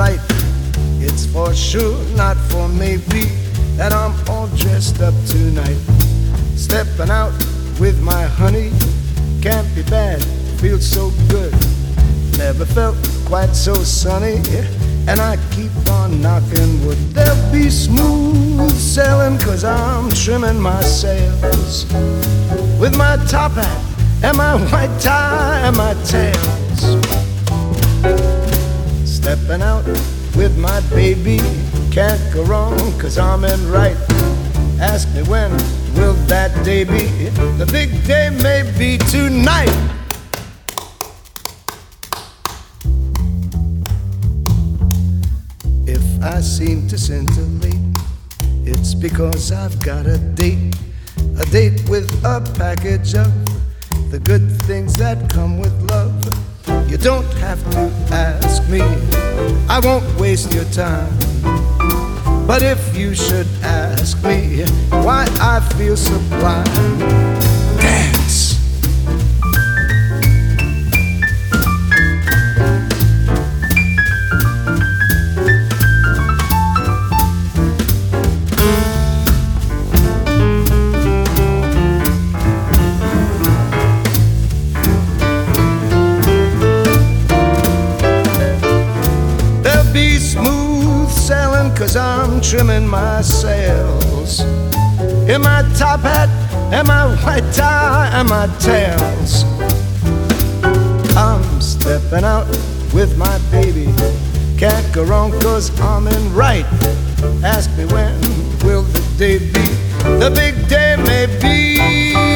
life. It's for sure, not for maybe, that I'm all dressed up tonight. Stepping out with my honey, can't be bad, feels so good. Never felt quite so sunny, and I keep on knocking wood. There'll be smooth sailing, 'cause I'm trimming my sails with my top hat and my white tie and my tails. Stepping out with my baby, can't go wrong, 'cause I'm in right. Ask me when will that day be? The big day may be tonight. If I seem to scintillate, it's because I've got a date with a package of the good things that come with love. You don't have to ask me, I won't waste your time. But if you should ask me why I feel sublime, dance. There'll be smooth sailing, 'cause I'm trimming my sails in my top hat and my white tie and my tails. I'm stepping out with my baby, can't go wrong, 'cause I'm in right. Ask me when will the day be? The big day may be